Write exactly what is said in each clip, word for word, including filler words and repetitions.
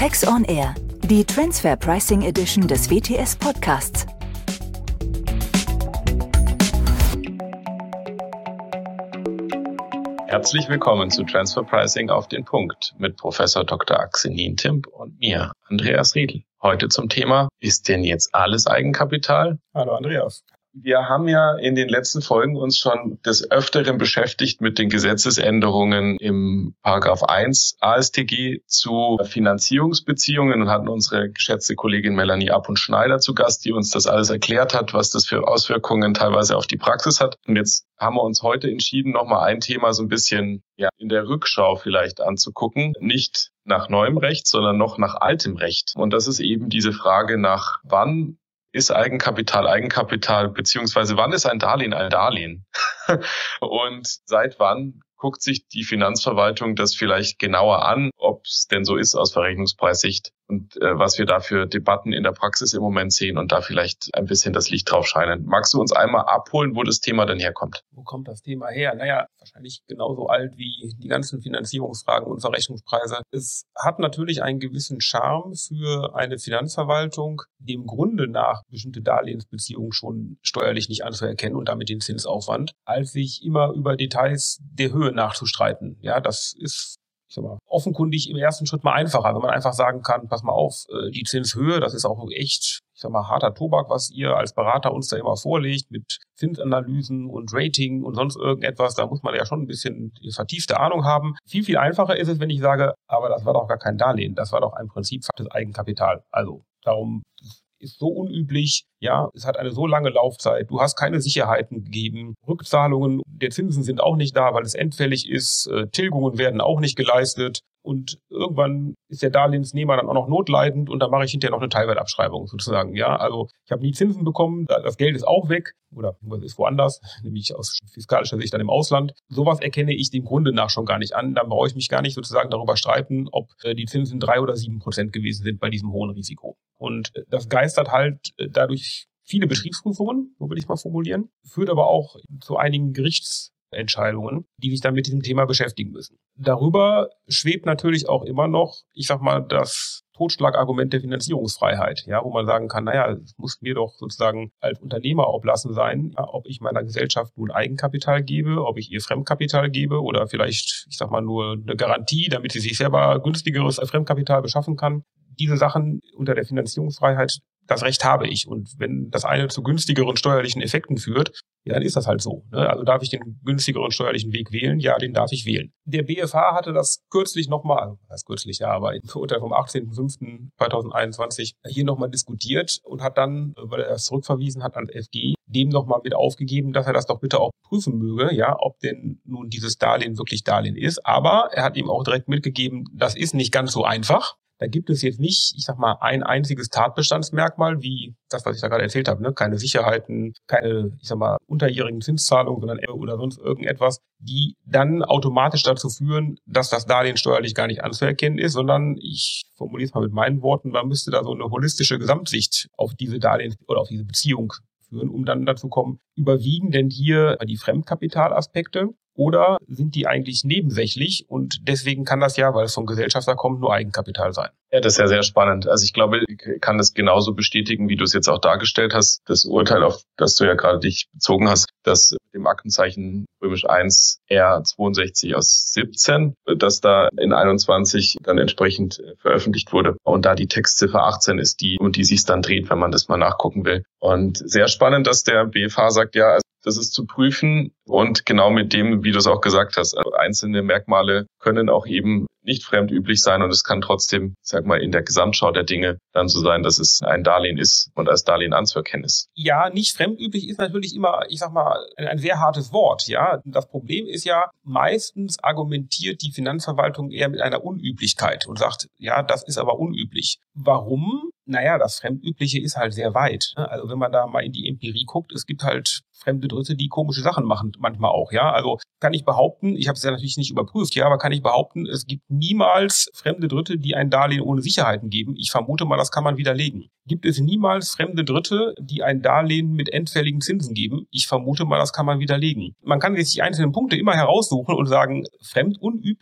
Tax on Air, die Transfer Pricing Edition des W T S Podcasts. Herzlich willkommen zu Transfer Pricing auf den Punkt mit Professor Doktor Axel Nientimp und mir, Andreas Riedl. Heute zum Thema: Ist denn jetzt alles Eigenkapital? Hallo Andreas. Wir haben ja in den letzten Folgen uns schon des Öfteren beschäftigt mit den Gesetzesänderungen im Paragraph eins A S T G zu Finanzierungsbeziehungen und hatten unsere geschätzte Kollegin Melanie App und Schneider zu Gast, die uns das alles erklärt hat, was das für Auswirkungen teilweise auf die Praxis hat. Und jetzt haben wir uns heute entschieden, nochmal ein Thema so ein bisschen ja in der Rückschau vielleicht anzugucken. Nicht nach neuem Recht, sondern noch nach altem Recht. Und das ist eben diese Frage nach, wann ist Eigenkapital Eigenkapital, beziehungsweise wann ist ein Darlehen ein Darlehen? Und seit wann guckt sich die Finanzverwaltung das vielleicht genauer an, ob es denn so ist aus Verrechnungspreissicht und äh, was wir da für Debatten in der Praxis im Moment sehen und da vielleicht ein bisschen das Licht drauf scheinen. Magst du uns einmal abholen, wo das Thema denn herkommt? Wo kommt das Thema her? Naja, wahrscheinlich genauso alt wie die ganzen Finanzierungsfragen und Verrechnungspreise. Es hat natürlich einen gewissen Charme für eine Finanzverwaltung, dem Grunde nach bestimmte Darlehensbeziehungen schon steuerlich nicht anzuerkennen und damit den Zinsaufwand, als sich immer über Details der Höhe nachzustreiten. Ja, das ist, ich sag mal, offenkundig im ersten Schritt mal einfacher, wenn man einfach sagen kann, pass mal auf, die Zinshöhe, das ist auch echt, ich sag mal, harter Tobak, was ihr als Berater uns da immer vorlegt mit Zinsanalysen und Rating und sonst irgendetwas. Da muss man ja schon ein bisschen vertiefte Ahnung haben. Viel, viel einfacher ist es, wenn ich sage, aber das war doch gar kein Darlehen, das war doch im Prinzip das Eigenkapital. Also darum ist so unüblich, ja, es hat eine so lange Laufzeit, du hast keine Sicherheiten gegeben, Rückzahlungen der Zinsen sind auch nicht da, weil es endfällig ist, äh, Tilgungen werden auch nicht geleistet und irgendwann ist der Darlehensnehmer dann auch noch notleidend und dann mache ich hinterher noch eine Teilwertabschreibung sozusagen, ja, also ich habe nie Zinsen bekommen, das Geld ist auch weg oder ist woanders, nämlich aus fiskalischer Sicht dann im Ausland. Sowas erkenne ich dem Grunde nach schon gar nicht an, dann brauche ich mich gar nicht sozusagen darüber streiten, ob äh, die Zinsen drei oder sieben Prozent gewesen sind bei diesem hohen Risiko. Und äh, das geistert halt äh, dadurch viele Betriebsprüfungen, so will ich mal formulieren, führt aber auch zu einigen Gerichtsentscheidungen, die sich dann mit diesem Thema beschäftigen müssen. Darüber schwebt natürlich auch immer noch, ich sag mal, das Totschlagargument der Finanzierungsfreiheit, ja, wo man sagen kann, naja, es muss mir doch sozusagen als Unternehmer oblassen sein, ja, ob ich meiner Gesellschaft nun Eigenkapital gebe, ob ich ihr Fremdkapital gebe oder vielleicht, ich sag mal, nur eine Garantie, damit sie sich selber günstigeres Fremdkapital beschaffen kann. Diese Sachen unter der Finanzierungsfreiheit, das Recht habe ich. Und wenn das eine zu günstigeren steuerlichen Effekten führt, ja, dann ist das halt so. Ne? Also darf ich den günstigeren steuerlichen Weg wählen? Ja, den darf ich wählen. Der B F H hatte das kürzlich nochmal, also das heißt kürzlich, ja, aber im Urteil vom achtzehnten fünften zweitausendeinundzwanzig hier nochmal diskutiert und hat dann, weil er das zurückverwiesen hat an F G, dem nochmal mit aufgegeben, dass er das doch bitte auch prüfen möge, ja, ob denn nun dieses Darlehen wirklich Darlehen ist. Aber er hat ihm auch direkt mitgegeben, das ist nicht ganz so einfach. Da gibt es jetzt nicht, ich sag mal, ein einziges Tatbestandsmerkmal, wie das, was ich da gerade erzählt habe, ne? Keine Sicherheiten, keine, ich sag mal, unterjährigen Zinszahlungen, sondern oder sonst irgendetwas, die dann automatisch dazu führen, dass das Darlehen steuerlich gar nicht anzuerkennen ist, sondern ich formuliere es mal mit meinen Worten, man müsste da so eine holistische Gesamtsicht auf diese Darlehen oder auf diese Beziehung führen, um dann dazu kommen, überwiegen denn hier die Fremdkapitalaspekte? Oder sind die eigentlich nebensächlich und deswegen kann das ja, weil es vom Gesellschafter kommt, nur Eigenkapital sein? Ja, das ist ja sehr spannend. Also ich glaube, ich kann das genauso bestätigen, wie du es jetzt auch dargestellt hast. Das Urteil, auf das du ja gerade dich bezogen hast, das mit dem Aktenzeichen römisch eins R zweiundsechzig aus siebzehn, das da in einundzwanzig dann entsprechend veröffentlicht wurde. Und da die Textziffer achtzehn ist die, um die sich dann dreht, wenn man das mal nachgucken will. Und sehr spannend, dass der B F H sagt, ja, das ist zu prüfen und genau mit dem, wie du es auch gesagt hast, also einzelne Merkmale können auch eben nicht fremdüblich sein und es kann trotzdem, sag mal, in der Gesamtschau der Dinge dann so sein, dass es ein Darlehen ist und als Darlehen anzuerkennen ist. Ja, nicht fremdüblich ist natürlich immer, ich sag mal, ein, ein sehr hartes Wort, ja. Das Problem ist ja, meistens argumentiert die Finanzverwaltung eher mit einer Unüblichkeit und sagt, ja, das ist aber unüblich. Warum? Naja, das Fremdübliche ist halt sehr weit. Also wenn man da mal in die Empirie guckt, es gibt halt fremde Dritte, die komische Sachen machen, manchmal auch, ja. Also kann ich behaupten, ich habe es ja natürlich nicht überprüft, ja, aber kann ich behaupten, es gibt niemals fremde Dritte, die ein Darlehen ohne Sicherheiten geben. Ich vermute mal, das kann man widerlegen. Gibt es niemals fremde Dritte, die ein Darlehen mit endfälligen Zinsen geben? Ich vermute mal, das kann man widerlegen. Man kann jetzt die einzelnen Punkte immer heraussuchen und sagen, fremdunüblich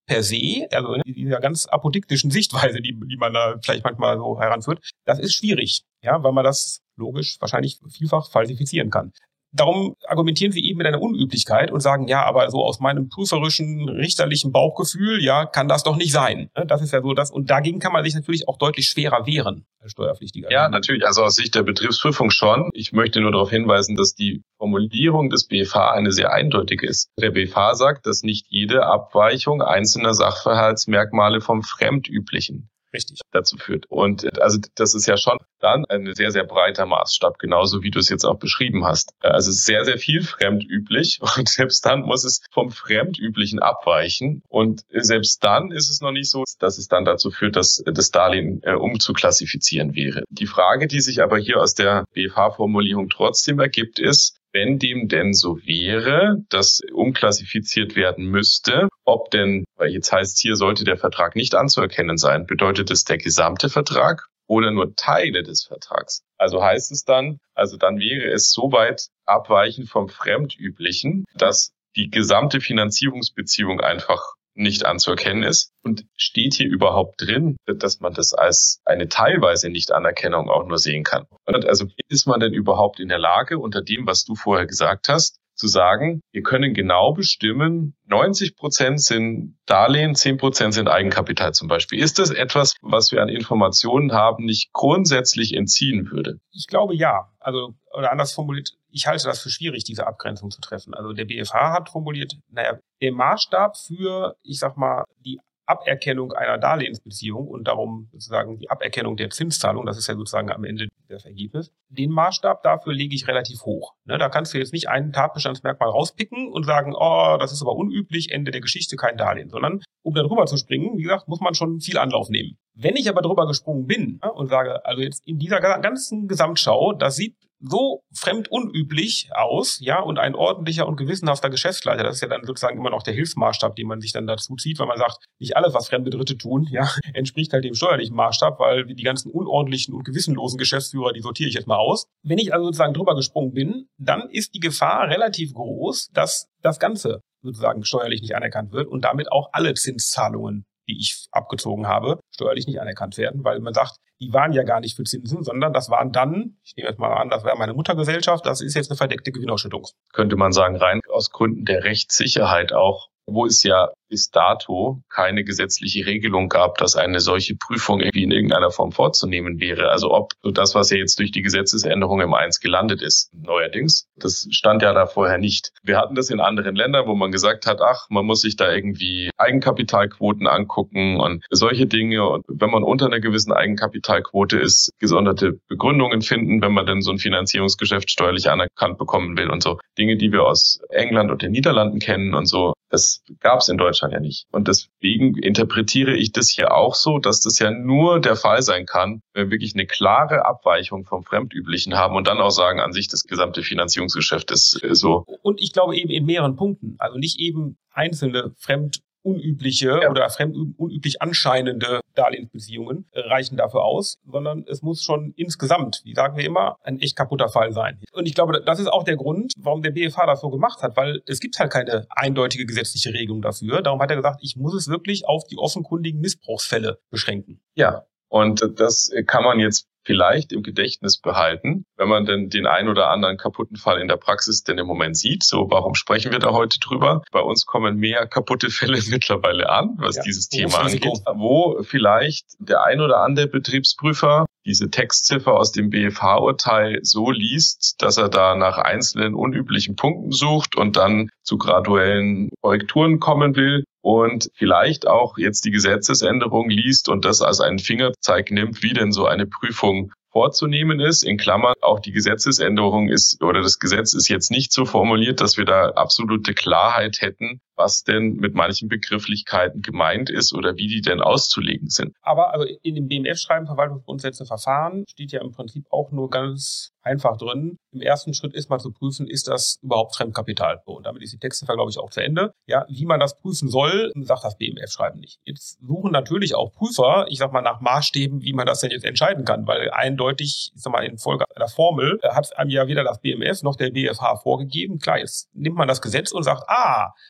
per se, also in dieser ganz apodiktischen Sichtweise, die, die man da vielleicht manchmal so heranführt, das ist schwierig, ja, weil man das logisch wahrscheinlich vielfach falsifizieren kann. Darum argumentieren sie eben mit einer Unüblichkeit und sagen, ja, aber so aus meinem prüferischen, richterlichen Bauchgefühl, ja, kann das doch nicht sein. Das ist ja so das. Und dagegen kann man sich natürlich auch deutlich schwerer wehren als Steuerpflichtiger. Ja, natürlich. Also aus Sicht der Betriebsprüfung schon. Ich möchte nur darauf hinweisen, dass die Formulierung des B F H eine sehr eindeutige ist. Der B F H sagt, dass nicht jede Abweichung einzelner Sachverhaltsmerkmale vom Fremdüblichen Richtig. dazu führt. Und also das ist ja schon dann ein sehr, sehr breiter Maßstab, genauso wie du es jetzt auch beschrieben hast. Also es ist sehr, sehr viel fremdüblich und selbst dann muss es vom Fremdüblichen abweichen. Und selbst dann ist es noch nicht so, dass es dann dazu führt, dass das Darlehen äh, umzuklassifizieren wäre. Die Frage, die sich aber hier aus der B F H-Formulierung trotzdem ergibt, ist, wenn dem denn so wäre, dass umklassifiziert werden müsste, ob denn, weil jetzt heißt es hier, sollte der Vertrag nicht anzuerkennen sein, bedeutet es der gesamte Vertrag oder nur Teile des Vertrags? Also heißt es dann, also dann wäre es so weit abweichend vom Fremdüblichen, dass die gesamte Finanzierungsbeziehung einfach nicht anzuerkennen ist. Und steht hier überhaupt drin, dass man das als eine teilweise Nichtanerkennung auch nur sehen kann? Also ist man denn überhaupt in der Lage, unter dem, was du vorher gesagt hast, zu sagen, wir können genau bestimmen, neunzig Prozent sind Darlehen, zehn Prozent sind Eigenkapital zum Beispiel. Ist das etwas, was wir an Informationen haben, nicht grundsätzlich entziehen würde? Ich glaube ja. Also, oder anders formuliert, ich halte das für schwierig, diese Abgrenzung zu treffen. Also der B F H hat formuliert, naja, der Maßstab für, ich sag mal, die Aberkennung einer Darlehensbeziehung und darum sozusagen die Aberkennung der Zinszahlung, das ist ja sozusagen am Ende das Ergebnis, den Maßstab dafür lege ich relativ hoch. Ne, da kannst du jetzt nicht ein Tatbestandsmerkmal rauspicken und sagen, oh, das ist aber unüblich, Ende der Geschichte, kein Darlehen, sondern um da drüber zu springen, wie gesagt, muss man schon viel Anlauf nehmen. Wenn ich aber drüber gesprungen bin, ja, und sage, also jetzt in dieser ganzen Gesamtschau, das sieht so fremd unüblich aus, ja, und ein ordentlicher und gewissenhafter Geschäftsleiter, das ist ja dann sozusagen immer noch der Hilfsmaßstab, den man sich dann dazu zieht, weil man sagt, nicht alles, was fremde Dritte tun, ja, entspricht halt dem steuerlichen Maßstab, weil die ganzen unordentlichen und gewissenlosen Geschäftsführer, die sortiere ich jetzt mal aus. Wenn ich also sozusagen drüber gesprungen bin, dann ist die Gefahr relativ groß, dass das Ganze sozusagen steuerlich nicht anerkannt wird und damit auch alle Zinszahlungen, die ich abgezogen habe, steuerlich nicht anerkannt werden, weil man sagt, die waren ja gar nicht für Zinsen, sondern das waren dann, ich nehme jetzt mal an, das wäre meine Muttergesellschaft, das ist jetzt eine verdeckte Gewinnausschüttung. Könnte man sagen, rein aus Gründen der Rechtssicherheit auch, wo es ja bis dato keine gesetzliche Regelung gab, dass eine solche Prüfung irgendwie in irgendeiner Form vorzunehmen wäre. Also ob so das, was ja jetzt durch die Gesetzesänderung im eins gelandet ist, neuerdings, das stand ja da vorher nicht. Wir hatten das in anderen Ländern, wo man gesagt hat, ach, man muss sich da irgendwie Eigenkapitalquoten angucken und solche Dinge. Und wenn man unter einer gewissen Eigenkapitalquote ist, gesonderte Begründungen finden, wenn man denn so ein Finanzierungsgeschäft steuerlich anerkannt bekommen will und so. Dinge, die wir aus England und den Niederlanden kennen und so. Das gab es in Deutschland ja nicht. Und deswegen interpretiere ich das hier auch so, dass das ja nur der Fall sein kann, wenn wir wirklich eine klare Abweichung vom Fremdüblichen haben und dann auch sagen, an sich das gesamte Finanzierungsgeschäft ist so. Und ich glaube eben in mehreren Punkten. Also nicht eben einzelne fremd unübliche ja. oder fremd unüblich anscheinende Darlehensbeziehungen reichen dafür aus, sondern es muss schon insgesamt, wie sagen wir immer, ein echt kaputter Fall sein. Und ich glaube, das ist auch der Grund, warum der B F H das so gemacht hat, weil es gibt halt keine eindeutige gesetzliche Regelung dafür. Darum hat er gesagt, ich muss es wirklich auf die offenkundigen Missbrauchsfälle beschränken. Ja, und das kann man jetzt vielleicht im Gedächtnis behalten, wenn man denn den ein oder anderen kaputten Fall in der Praxis denn im Moment sieht. So, warum sprechen wir da heute drüber? Bei uns kommen mehr kaputte Fälle mittlerweile an, was ja, dieses Thema angeht, wo vielleicht der ein oder andere Betriebsprüfer diese Textziffer aus dem B F H-Urteil so liest, dass er da nach einzelnen unüblichen Punkten sucht und dann zu graduellen Korrekturen kommen will und vielleicht auch jetzt die Gesetzesänderung liest und das als einen Fingerzeig nimmt, wie denn so eine Prüfung vorzunehmen ist. In Klammern, auch die Gesetzesänderung ist oder das Gesetz ist jetzt nicht so formuliert, dass wir da absolute Klarheit hätten, was denn mit manchen Begrifflichkeiten gemeint ist oder wie die denn auszulegen sind. Aber also in dem B M F-Schreiben Verwaltungsgrundsätze Verfahren steht ja im Prinzip auch nur ganz einfach drin. Im ersten Schritt ist mal zu prüfen, ist das überhaupt Fremdkapital? Und damit ist die Textziffer, glaube ich, auch zu Ende. Ja, wie man das prüfen soll, sagt das B M F-Schreiben nicht. Jetzt suchen natürlich auch Prüfer, ich sag mal, nach Maßstäben, wie man das denn jetzt entscheiden kann, weil eindeutig, ich sag mal, in Folge einer Formel hat einem ja weder das B M F noch der B F H vorgegeben. Klar, jetzt nimmt man das Gesetz und sagt, ah,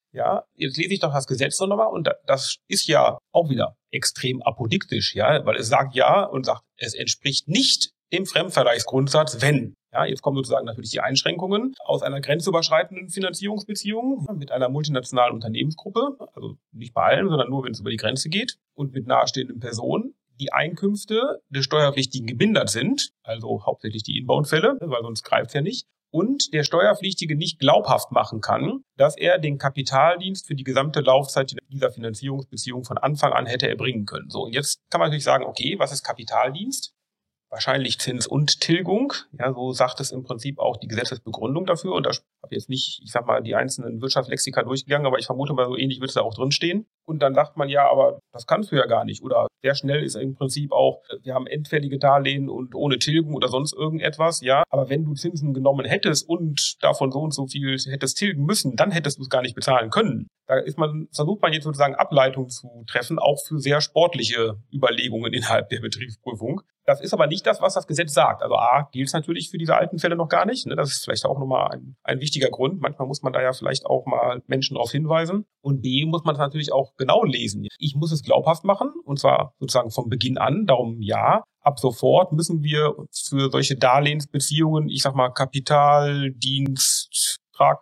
Ja, jetzt lese ich doch das Gesetz nochmal und das ist ja auch wieder extrem apodiktisch, ja, weil es sagt ja und sagt, es entspricht nicht dem Fremdvergleichsgrundsatz, wenn. Ja, jetzt kommen sozusagen natürlich die Einschränkungen aus einer grenzüberschreitenden Finanzierungsbeziehung mit einer multinationalen Unternehmensgruppe, also nicht bei allen, sondern nur, wenn es über die Grenze geht und mit nahestehenden Personen, die Einkünfte des Steuerpflichtigen gemindert sind, also hauptsächlich die Inbound-Fälle, weil sonst greift es ja nicht, und der Steuerpflichtige nicht glaubhaft machen kann, dass er den Kapitaldienst für die gesamte Laufzeit dieser Finanzierungsbeziehung von Anfang an hätte erbringen können. So, und jetzt kann man natürlich sagen, okay, was ist Kapitaldienst? Wahrscheinlich Zins und Tilgung. Ja, so sagt es im Prinzip auch die Gesetzesbegründung dafür. Und da habe ich jetzt nicht, ich sag mal, die einzelnen Wirtschaftslexika durchgegangen, aber ich vermute mal, so ähnlich wird es da auch drinstehen. Und dann sagt man, ja, aber das kannst du ja gar nicht. Oder sehr schnell ist im Prinzip auch, wir haben endfällige Darlehen und ohne Tilgung oder sonst irgendetwas. Ja, aber wenn du Zinsen genommen hättest und davon so und so viel hättest tilgen müssen, dann hättest du es gar nicht bezahlen können. Da ist man, versucht man jetzt sozusagen Ableitungen zu treffen, auch für sehr sportliche Überlegungen innerhalb der Betriebsprüfung. Das ist aber nicht das, was das Gesetz sagt. Also A, gilt es natürlich für diese alten Fälle noch gar nicht. Das ist vielleicht auch nochmal ein, ein wichtiger Grund. Manchmal muss man da ja vielleicht auch mal Menschen darauf hinweisen. Und B, muss man es natürlich auch genau lesen. Ich muss es glaubhaft machen, und zwar sozusagen von Beginn an. Darum ja, ab sofort müssen wir für solche Darlehensbeziehungen, ich sag mal Kapital, Dienst,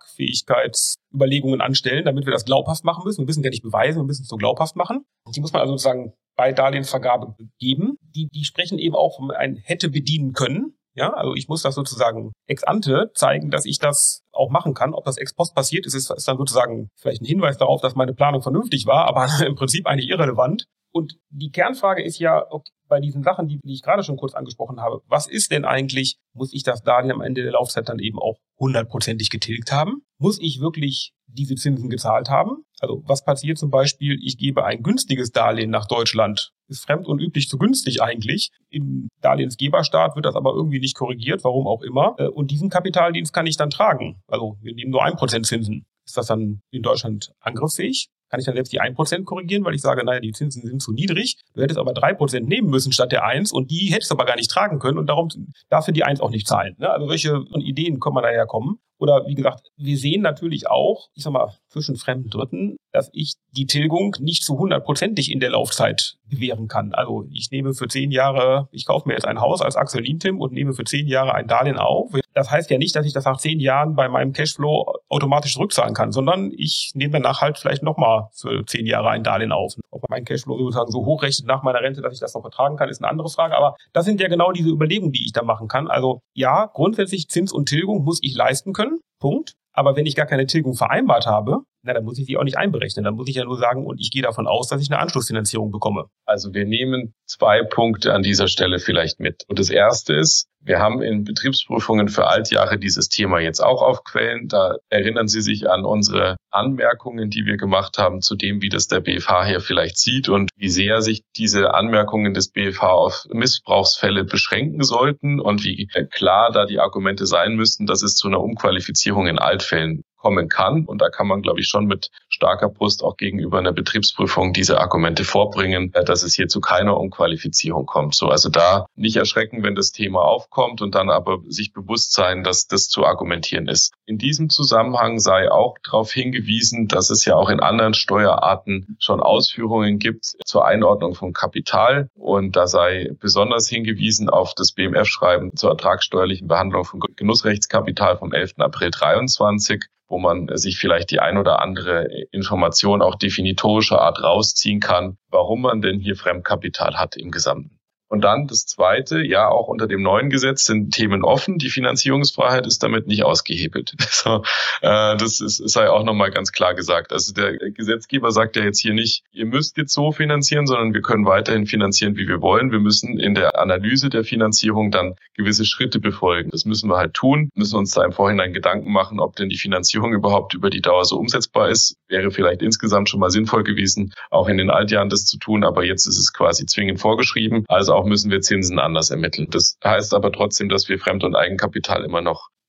Tragfähigkeitsüberlegungen anstellen, damit wir das glaubhaft machen müssen. Wir müssen ja nicht beweisen, wir müssen es so glaubhaft machen. Die muss man also sozusagen bei Darlehensvergabe geben. Die, die sprechen eben auch von ein hätte bedienen können. Ja, also ich muss das sozusagen ex ante zeigen, dass ich das auch machen kann. Ob das ex post passiert ist, ist, ist dann sozusagen vielleicht ein Hinweis darauf, dass meine Planung vernünftig war, aber im Prinzip eigentlich irrelevant. Und die Kernfrage ist ja, okay, bei diesen Sachen, die, die ich gerade schon kurz angesprochen habe, was ist denn eigentlich, muss ich das Darlehen am Ende der Laufzeit dann eben auch hundertprozentig getilgt haben? Muss ich wirklich diese Zinsen gezahlt haben? Also was passiert zum Beispiel, ich gebe ein günstiges Darlehen nach Deutschland, ist fremd und üblich zu günstig eigentlich. Im Darlehensgeberstaat wird das aber irgendwie nicht korrigiert, warum auch immer. Und diesen Kapitaldienst kann ich dann tragen. Also wir nehmen nur ein Prozent Zinsen. Ist das dann in Deutschland angriffsfähig? Kann ich dann selbst die ein Prozent korrigieren, weil ich sage, naja, die Zinsen sind zu niedrig. Du hättest aber drei Prozent nehmen müssen statt der eins und die hättest du aber gar nicht tragen können und darum darf die eins auch nicht zahlen. Ne? Also solche Ideen können man daher kommen. Oder wie gesagt, wir sehen natürlich auch, ich sag mal, zwischen fremden Dritten, dass ich die Tilgung nicht zu hundertprozentig in der Laufzeit gewähren kann. Also ich nehme für zehn Jahre, ich kaufe mir jetzt ein Haus als Axel Nientim und nehme für zehn Jahre ein Darlehen auf. Das heißt ja nicht, dass ich das nach zehn Jahren bei meinem Cashflow automatisch zurückzahlen kann, sondern ich nehme danach halt vielleicht nochmal für zehn Jahre ein Darlehen auf. Ob mein Cashflow sozusagen so hochrechnet nach meiner Rente, dass ich das noch vertragen kann, ist eine andere Frage. Aber das sind ja genau diese Überlegungen, die ich da machen kann. Also ja, grundsätzlich Zins und Tilgung muss ich leisten können. Punkt. Aber wenn ich gar keine Tilgung vereinbart habe, na, dann muss ich sie auch nicht einberechnen. Dann muss ich ja nur sagen, und ich gehe davon aus, dass ich eine Anschlussfinanzierung bekomme. Also wir nehmen zwei Punkte an dieser Stelle vielleicht mit. Und das erste ist, wir haben in Betriebsprüfungen für Altjahre dieses Thema jetzt auch aufquellen. Da erinnern Sie sich an unsere Anmerkungen, die wir gemacht haben zu dem, wie das der B F H hier vielleicht sieht und wie sehr sich diese Anmerkungen des B F H auf Missbrauchsfälle beschränken sollten und wie klar da die Argumente sein müssten, dass es zu einer Umqualifizierung in Altfällen kommen kann. Und da kann man, glaube ich, schon mit starker Brust auch gegenüber einer Betriebsprüfung diese Argumente vorbringen, dass es hier zu keiner Umqualifizierung kommt. So, also da nicht erschrecken, wenn das Thema aufkommt und dann aber sich bewusst sein, dass das zu argumentieren ist. In diesem Zusammenhang sei auch darauf hingewiesen, dass es ja auch in anderen Steuerarten schon Ausführungen gibt zur Einordnung von Kapital. Und da sei besonders hingewiesen auf das B M F-Schreiben zur ertragssteuerlichen Behandlung von Genussrechtskapital vom elften April dreiundzwanzig, wo man sich vielleicht die ein oder andere Information auch definitorischer Art rausziehen kann, warum man denn hier Fremdkapital hat im Gesamten. Und dann das Zweite, ja, auch unter dem neuen Gesetz sind Themen offen. Die Finanzierungsfreiheit ist damit nicht ausgehebelt. So, äh, das ist, sei auch nochmal ganz klar gesagt. Also der Gesetzgeber sagt ja jetzt hier nicht, ihr müsst jetzt so finanzieren, sondern wir können weiterhin finanzieren, wie wir wollen. Wir müssen in der Analyse der Finanzierung dann gewisse Schritte befolgen. Das müssen wir halt tun, müssen uns da im Vorhinein Gedanken machen, ob denn die Finanzierung überhaupt über die Dauer so umsetzbar ist. Wäre vielleicht insgesamt schon mal sinnvoll gewesen, auch in den Altjahren das zu tun, aber jetzt ist es quasi zwingend vorgeschrieben. Also auch müssen wir Zinsen anders ermitteln. Das heißt aber trotzdem, dass wir Fremd- und Eigenkapital immer noch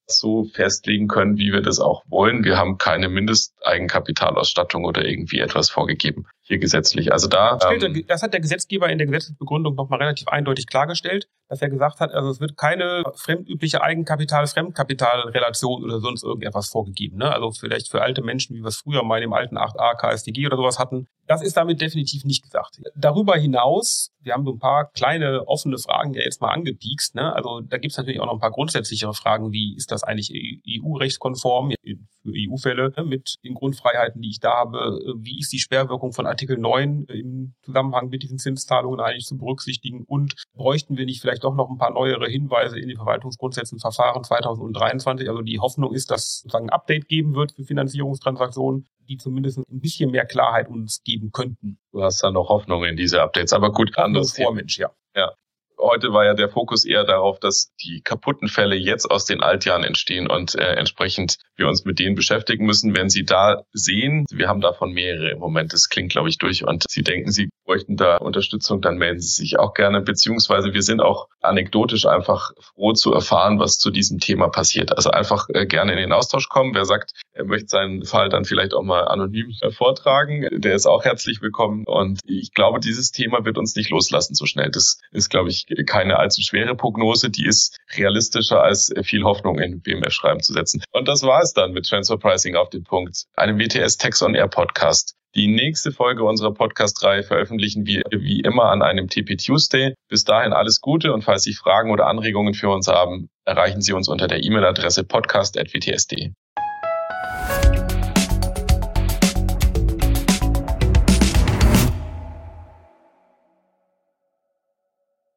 so festlegen können, wie wir das auch wollen. Wir haben keine Mindesteigenkapitalausstattung oder irgendwie etwas vorgegeben hier gesetzlich. Also da ähm, das hat der Gesetzgeber in der Gesetzesbegründung nochmal relativ eindeutig klargestellt, dass er gesagt hat, also es wird keine fremdübliche Eigenkapital-Fremdkapitalrelation oder sonst irgendetwas vorgegeben. Ne? Also vielleicht für alte Menschen, wie wir es früher mal im alten acht a K S t G oder sowas hatten. Das ist damit definitiv nicht gesagt. Darüber hinaus, wir haben so ein paar kleine offene Fragen ja jetzt mal angepiekst. Ne? Also da gibt es natürlich auch noch ein paar grundsätzlichere Fragen, wie ist das eigentlich E U-rechtskonform für E U-Fälle ne? mit den Grundfreiheiten, die ich da habe? Wie ist die Sperrwirkung von Artikel neun im Zusammenhang mit diesen Zinszahlungen eigentlich zu berücksichtigen? Und bräuchten wir nicht vielleicht doch noch ein paar neuere Hinweise in den Verwaltungsgrundsätzen Verfahren zweitausenddreiundzwanzig? Also die Hoffnung ist, dass es sozusagen ein Update geben wird für Finanzierungstransaktionen, die zumindest ein bisschen mehr Klarheit uns geben könnten. Du hast da noch Hoffnung in diese Updates, aber gut, anderes Thema. Mensch, ja. Ja. Heute war ja der Fokus eher darauf, dass die kaputten Fälle jetzt aus den Altjahren entstehen und äh, entsprechend wir uns mit denen beschäftigen müssen. Wenn Sie da sehen, wir haben davon mehrere im Moment, das klingt, glaube ich, durch und Sie denken, Sie bräuchten da Unterstützung, dann melden Sie sich auch gerne, beziehungsweise wir sind auch anekdotisch einfach froh zu erfahren, was zu diesem Thema passiert. Also einfach äh, gerne in den Austausch kommen. Wer sagt, er möchte seinen Fall dann vielleicht auch mal anonym äh, vortragen, der ist auch herzlich willkommen und ich glaube, dieses Thema wird uns nicht loslassen so schnell. Das ist, glaube ich, keine allzu schwere Prognose, die ist realistischer als viel Hoffnung in B M F-Schreiben zu setzen. Und das war es dann mit Transfer Pricing auf den Punkt, einem W T S Tax on Air Podcast. Die nächste Folge unserer Podcast-Reihe veröffentlichen wir wie immer an einem T P Tuesday. Bis dahin alles Gute und falls Sie Fragen oder Anregungen für uns haben, erreichen Sie uns unter der E-Mail-Adresse podcast at w t s punkt d e.